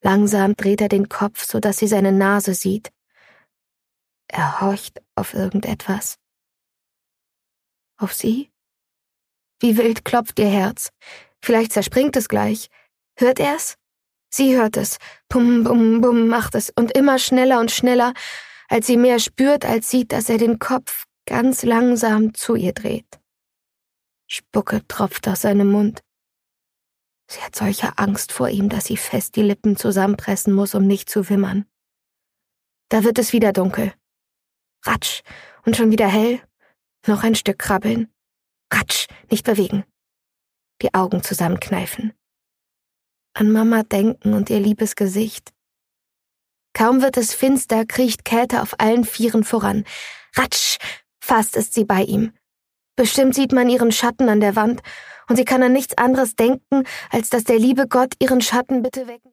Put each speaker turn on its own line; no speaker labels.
Langsam dreht er den Kopf, sodass sie seine Nase sieht. Er horcht auf irgendetwas. Auf sie? Wie wild klopft ihr Herz. Vielleicht zerspringt es gleich. Hört er's? Sie hört es. Bum, bum, bum macht es und immer schneller und schneller, als sie mehr spürt, als sieht, dass er den Kopf ganz langsam zu ihr dreht. Spucke tropft aus seinem Mund. Sie hat solche Angst vor ihm, dass sie fest die Lippen zusammenpressen muss, um nicht zu wimmern. Da wird es wieder dunkel. Ratsch, und schon wieder hell. Noch ein Stück krabbeln. Ratsch, nicht bewegen. Die Augen zusammenkneifen. An Mama denken und ihr liebes Gesicht. Kaum wird es finster, kriecht Käthe auf allen Vieren voran. Ratsch, fast ist sie bei ihm. Bestimmt sieht man ihren Schatten an der Wand, und sie kann an nichts anderes denken, als dass der liebe Gott ihren Schatten bitte wecken.